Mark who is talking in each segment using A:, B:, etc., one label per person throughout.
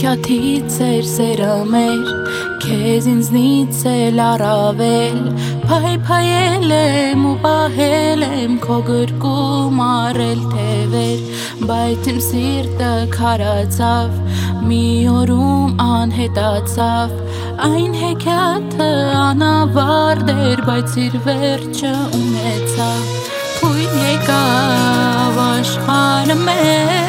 A: Հեքիաթից էր սերը մեր, քեզ ինձնից էլ առավել, փայփայել եմ ու պահել եմ քո գրկում առել թևեր, բայց իմ սիրտը քարացավ, մի օրում անհետացավ, այն հեքիաթը անավարտ էր, բայց իր վերջը ունեցավ, թույն եկավ աշխարհը մեր,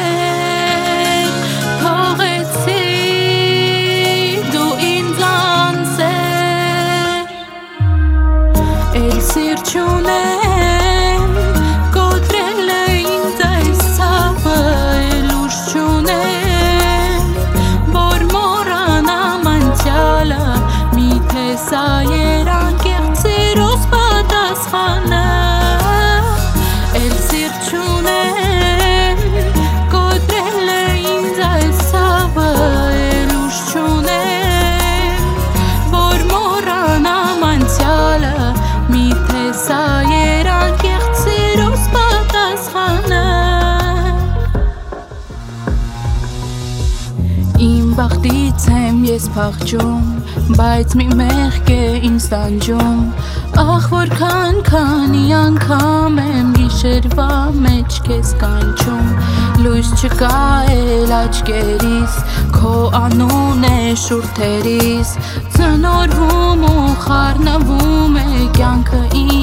A: Սիրտ չունեմ, կոտրել է ինձ այս ցավը, էլ ուժ չունեմ, որ մոռանամ անցյալը, միթե սա երանկեղծ սիրուս պատասխանը, էլ սիրտ չունեմ, կոտրել է ինձ այս ցավը, էլ ուժ չունեմ, որ մոռանամ անցյալը, միթե սա երանկեղծ սիրուս պատասխանը Իմ բախտից եմ ես փախչում, բայց մի մեղք է ինձ տանջում Ախ որքան քանի անգամ եմ գիշերվա մեջ քեզ կանչում Լույս չկա էլ աչքերիս, քո անուն է շուրթերիս Ծնորվում ու խառնվում է կյանքը